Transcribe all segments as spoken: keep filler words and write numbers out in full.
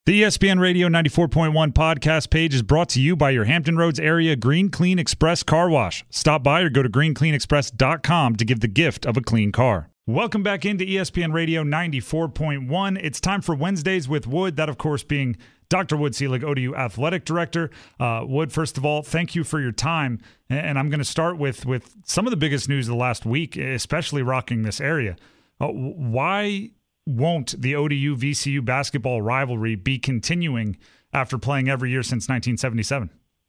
The E S P N Radio ninety-four point one podcast page is brought to you by your Hampton Roads area Green Clean Express Car Wash. Stop by or go to green clean express dot com to give the gift of a clean car. Welcome back into E S P N Radio ninety-four point one. It's time for Wednesdays with Wood, that of course being Doctor Wood Selig, O D U Athletic Director. Uh, Wood, first of all, thank you for your time. And I'm going to start with, with some of the biggest news of the last week, especially rocking this area. Uh, why won't the O D U V C U basketball rivalry be continuing after playing every year since nineteen seventy-seven?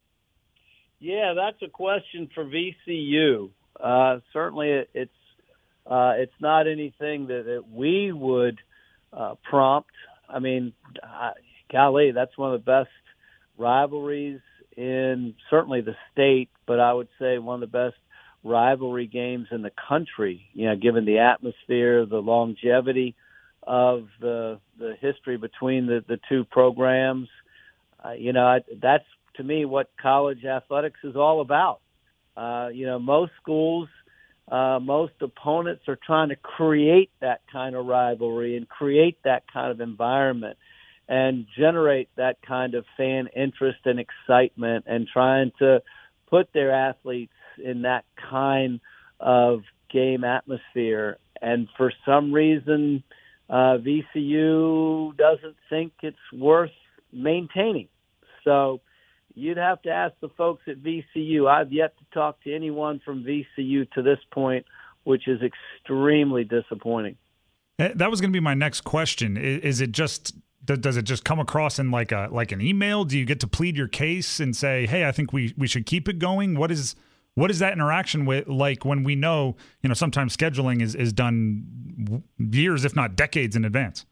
Yeah, that's a question for V C U. Uh, certainly it, it's uh, it's not anything that, that we would uh, prompt. I mean, uh, golly, that's one of the best rivalries in certainly the state, but I would say one of the best rivalry games in the country, you know, given the atmosphere, the longevity of the the history between the, the two programs. Uh, you know, I, that's, to me, what college athletics is all about. Uh, you know, most schools, uh, most opponents are trying to create that kind of rivalry and create that kind of environment and generate that kind of fan interest and excitement and trying to put their athletes in that kind of game atmosphere. And for some reason, Uh, V C U doesn't think it's worth maintaining. So you'd have to ask the folks at V C U. I've yet to talk to anyone from V C U to this point, which is extremely disappointing. That was going to be my next question. Is, is it just does it just come across in like a like an email? Do you get to plead your case and say, "Hey, I think we we should keep it going"? What is What is that interaction with like when we know, you know, sometimes scheduling is, is done years, if not decades in advance?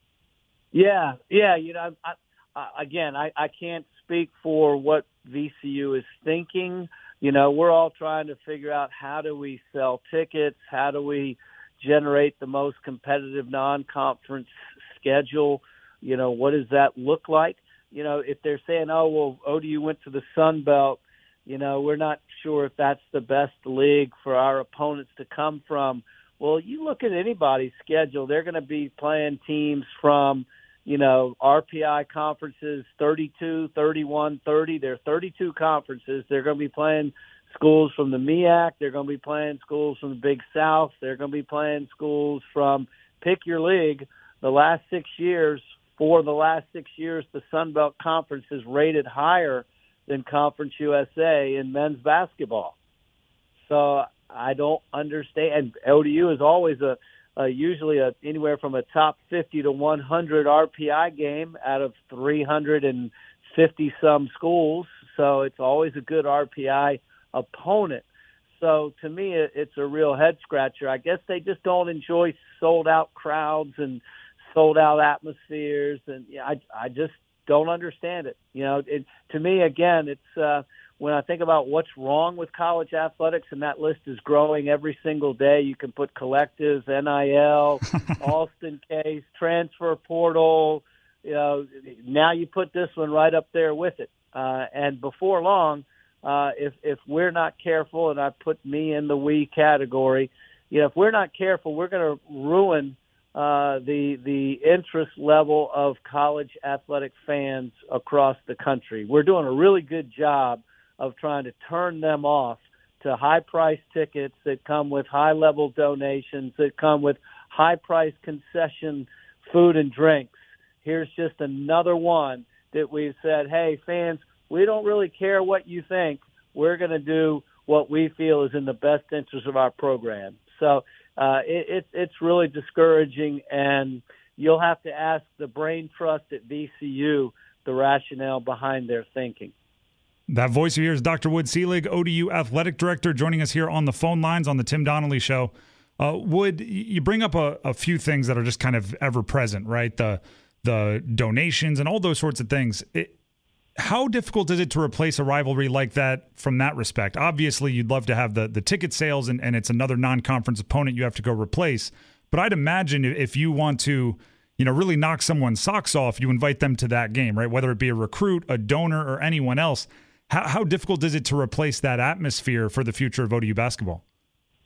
Yeah, yeah. You know, I, I, again, I, I can't speak for what V C U is thinking. You know, we're all trying to figure out how do we sell tickets? How do we generate the most competitive non-conference schedule? You know, what does that look like? You know, if they're saying, oh, well, O D U went to the Sun Belt, you know, we're not sure if that's the best league for our opponents to come from. Well, you look at anybody's schedule, they're going to be playing teams from, you know, R P I conferences, thirty-two, thirty-one, thirty. There are thirty-two conferences. They're going to be playing schools from the M E A C. They're going to be playing schools from the Big South. They're going to be playing schools from pick your league. The last six years, for the last six years, the Sun Belt Conference is rated higher than Conference U S A in men's basketball. So I don't understand. And O D U is always a, a usually a, anywhere from a top fifty to one hundred R P I game out of three hundred fifty some schools. So it's always a good R P I opponent. So to me, it, it's a real head scratcher. I guess they just don't enjoy sold out crowds and sold out atmospheres. And yeah, I, I just don't understand it. You know, it, to me, again, it's uh, when I think about what's wrong with college athletics, and that list is growing every single day. You can put collectives, N I L, Alston case, transfer portal. You know, now you put this one right up there with it. Uh, and before long, uh, if if we're not careful, and I put me in the we category, you know, if we're not careful, we're going to ruin Uh, the the interest level of college athletic fans across the country. We're doing a really good job of trying to turn them off to high-priced tickets that come with high-level donations, that come with high-priced concession food and drinks. Here's just another one that we've said, hey, fans, we don't really care what you think. We're going to do what we feel is in the best interest of our program. So Uh, it, it, it's really discouraging, and you'll have to ask the brain trust at V C U the rationale behind their thinking. That voice you hear is Doctor Wood Selig, O D U Athletic Director, joining us here on the phone lines on the Tim Donnelly Show. Uh, Wood, you bring up a, a few things that are just kind of ever-present, right? The the donations and all those sorts of things. It, how difficult is it to replace a rivalry like that from that respect? Obviously, you'd love to have the, the ticket sales, and, and it's another non-conference opponent you have to go replace. But I'd imagine if you want to, you know, really knock someone's socks off, you invite them to that game, right? Whether it be a recruit, a donor, or anyone else. How, how difficult is it to replace that atmosphere for the future of O D U basketball?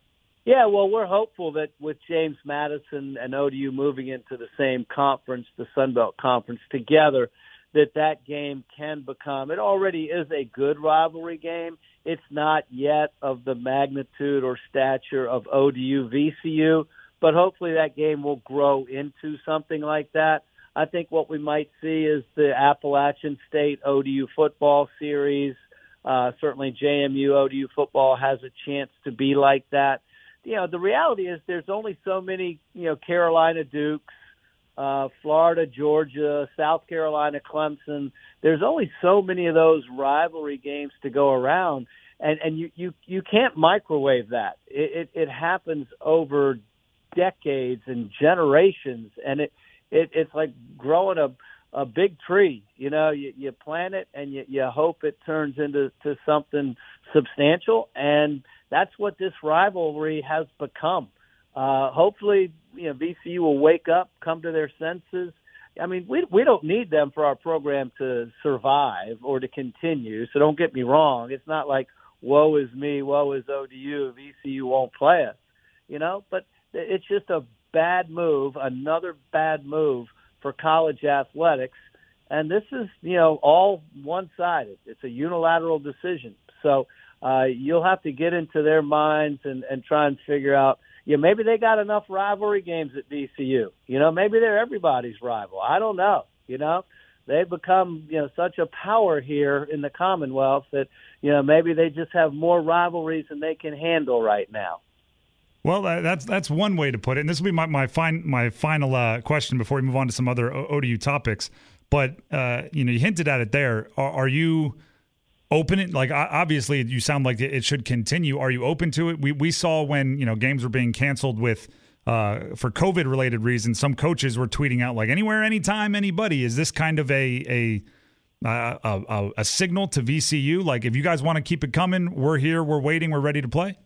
Yeah, well, we're hopeful that with James Madison and O D U moving into the same conference, the Sun Belt Conference, together, that that game can become, it already is a good rivalry game. It's not yet of the magnitude or stature of O D U V C U, but hopefully that game will grow into something like that. I think what we might see is the Appalachian State O D U football series. Uh, certainly J M U O D U football has a chance to be like that. You know, the reality is there's only so many, you know, Carolina Dukes, uh, Florida, Georgia, South Carolina, Clemson. There's only so many of those rivalry games to go around, and, and you, you, you can't microwave that. It, it, it happens over decades and generations, and it, it it's like growing a, a big tree. You know, you, you plant it, and you, you hope it turns into to something substantial, and that's what this rivalry has become. Uh, hopefully, you know, V C U will wake up, come to their senses. I mean, we we don't need them for our program to survive or to continue. So don't get me wrong. It's not like woe is me, woe is O D U, V C U won't play us, you know. But it's just a bad move, another bad move for college athletics. And this is, you know, all one-sided. It's a unilateral decision. So uh, you'll have to get into their minds and, and try and figure out, yeah, maybe they got enough rivalry games at V C U. You know, maybe they're everybody's rival. I don't know. You know, they've become, you know, such a power here in the Commonwealth that, you know, maybe they just have more rivalries than they can handle right now. Well, uh, that's that's one way to put it. And this will be my my, fin- my final uh, question before we move on to some other o- ODU topics. But, uh, you know, you hinted at it there. Are, are you open it? Like, obviously, you sound like it should continue. Are you open to it? We we saw when, you know, games were being canceled with uh, for COVID-related reasons, some coaches were tweeting out, like, anywhere, anytime, anybody. Is this kind of a a, a, a, a signal to V C U? Like, if you guys want to keep it coming, we're here, we're waiting, we're ready to play?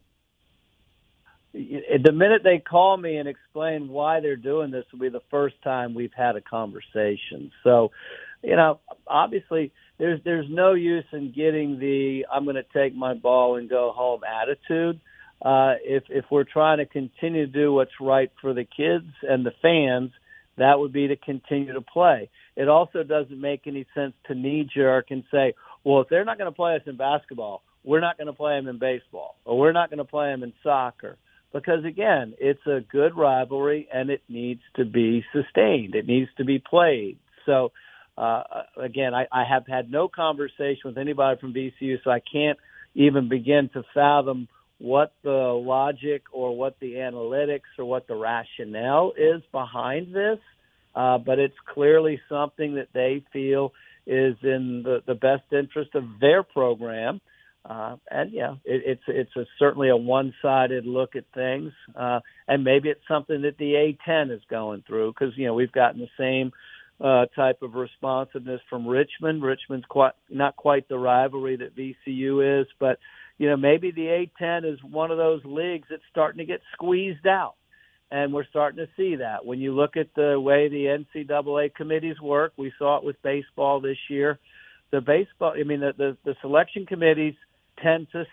The minute they call me and explain why they're doing this will be the first time we've had a conversation. So, you know, obviously there's there's no use in getting the I'm going to take my ball and go home attitude. Uh, if if we're trying to continue to do what's right for the kids and the fans, that would be to continue to play. It also doesn't make any sense to knee-jerk and say, well, if they're not going to play us in basketball, we're not going to play them in baseball, or we're not going to play them in soccer. Because, again, it's a good rivalry, and it needs to be sustained. It needs to be played. So, uh, again, I, I have had no conversation with anybody from V C U, so I can't even begin to fathom what the logic or what the analytics or what the rationale is behind this. Uh, but it's clearly something that they feel is in the, the best interest of their program. Uh, and yeah, it, it's it's a, certainly a one-sided look at things, uh, and maybe it's something that the A ten is going through because you know we've gotten the same uh, type of responsiveness from Richmond. Richmond's quite not quite the rivalry that V C U is, but you know maybe the A ten is one of those leagues that's starting to get squeezed out, and we're starting to see that when you look at the way the N C double A committees work. We saw it with baseball this year. The baseball, I mean, the the, the selection committees tend to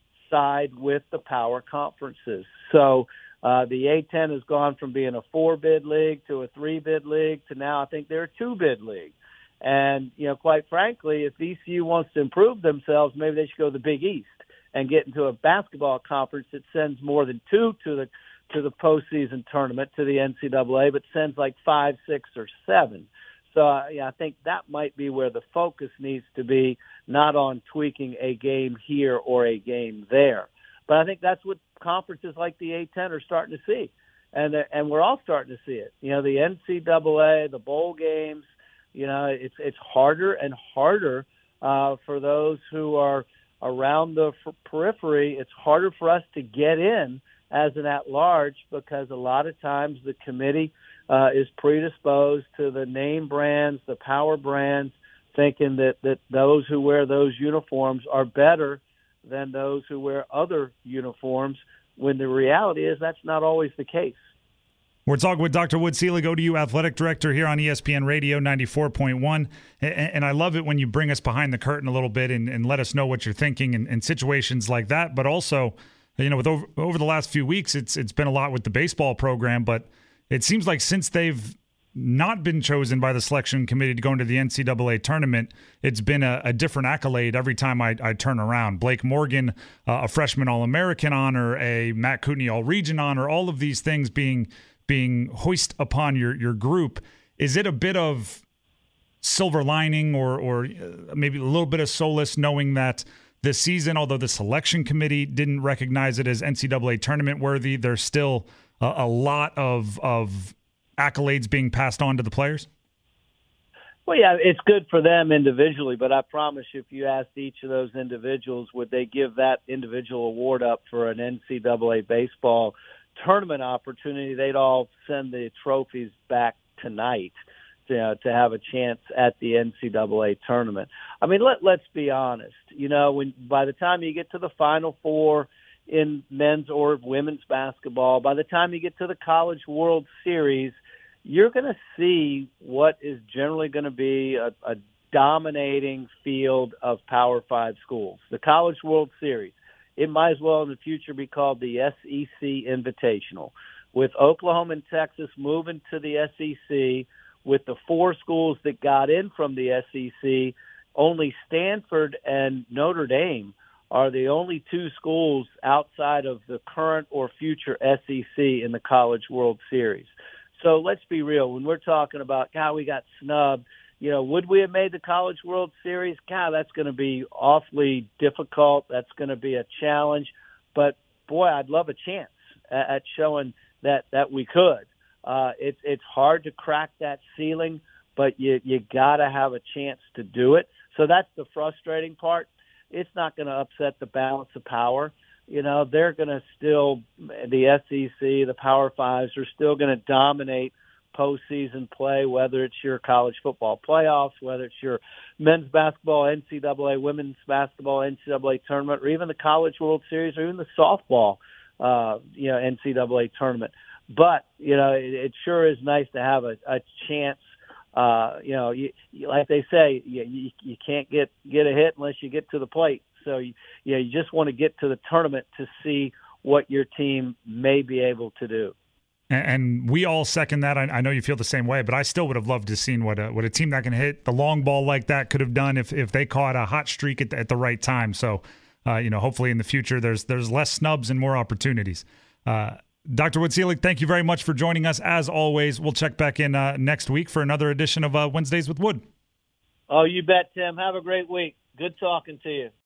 side with the power conferences. So uh, the A ten has gone from being a four-bid league to a three-bid league to now I think they're a two-bid league. And, you know, quite frankly, if V C U wants to improve themselves, maybe they should go to the Big East and get into a basketball conference that sends more than two to the to the postseason tournament, to the N C double A, but sends like five, six, or seven. So, uh, yeah, I think that might be where the focus needs to be, not on tweaking a game here or a game there. But I think that's what conferences like the A ten are starting to see, and uh, and we're all starting to see it. You know, the N C double A, the bowl games, you know, it's it's harder and harder uh, for those who are around the f- periphery. It's harder for us to get in as an at-large because a lot of times the committee uh, is predisposed to the name brands, the power brands, thinking that, that those who wear those uniforms are better than those who wear other uniforms, when the reality is that's not always the case. We're talking with Doctor Wood Selig, O D U Athletic Director here on E S P N Radio ninety-four point one. And, and I love it when you bring us behind the curtain a little bit and, and let us know what you're thinking in, in situations like that. But also, you know, with over, over the last few weeks, it's it's been a lot with the baseball program, but it seems like since they've not been chosen by the selection committee to go into the N C double A tournament, it's been a, a different accolade every time I, I turn around. Blake Morgan, uh, a freshman All-American honor, a Matt Kootenai All-Region honor, all of these things being being hoist upon your your group. Is it a bit of silver lining or or maybe a little bit of solace knowing that this season, although the selection committee didn't recognize it as N C double A tournament worthy, there's still a, a lot of of accolades being passed on to the players? Well, yeah, it's good for them individually, but I promise you, if you asked each of those individuals, would they give that individual award up for an N C double A baseball tournament opportunity, they'd all send the trophies back tonight to, uh, to have a chance at the N C double A tournament. I mean, let, let's be honest. You know, when by the time you get to the Final Four in men's or women's basketball, by the time you get to the College World Series, you're going to see what is generally going to be a, a dominating field of Power Five schools. The College World Series, it might as well in the future be called the S E C Invitational. With Oklahoma and Texas moving to the S E C, with the four schools that got in from the S E C, only Stanford and Notre Dame are the only two schools outside of the current or future S E C in the College World Series. So let's be real. When we're talking about, God, we got snubbed, you know, would we have made the College World Series? God, that's going to be awfully difficult. That's going to be a challenge. But, boy, I'd love a chance at, at showing that, that we could. Uh, it, it's hard to crack that ceiling, but you, you got to have a chance to do it. So that's the frustrating part. It's not going to upset the balance of power. You know, they're going to still, the S E C, the Power Fives are still going to dominate postseason play, whether it's your college football playoffs, whether it's your men's basketball, N C double A, women's basketball, N C double A tournament, or even the College World Series, or even the softball, uh, you know, N C double A tournament. But, you know, it, it sure is nice to have a, a chance. Uh, you know, you, you, like they say, you, you, you can't get, get a hit unless you get to the plate. So, you, you, know, you just want to get to the tournament to see what your team may be able to do. And, and we all second that. I, I know you feel the same way, but I still would have loved to have seen what a, what a team that can hit the long ball like that could have done if, if they caught a hot streak at the, at the right time. So, uh, you know, hopefully in the future there's there's less snubs and more opportunities. Uh, Doctor Wojciech, thank you very much for joining us. As always, we'll check back in uh, next week for another edition of uh, Wednesdays with Wood. Oh, you bet, Tim. Have a great week. Good talking to you.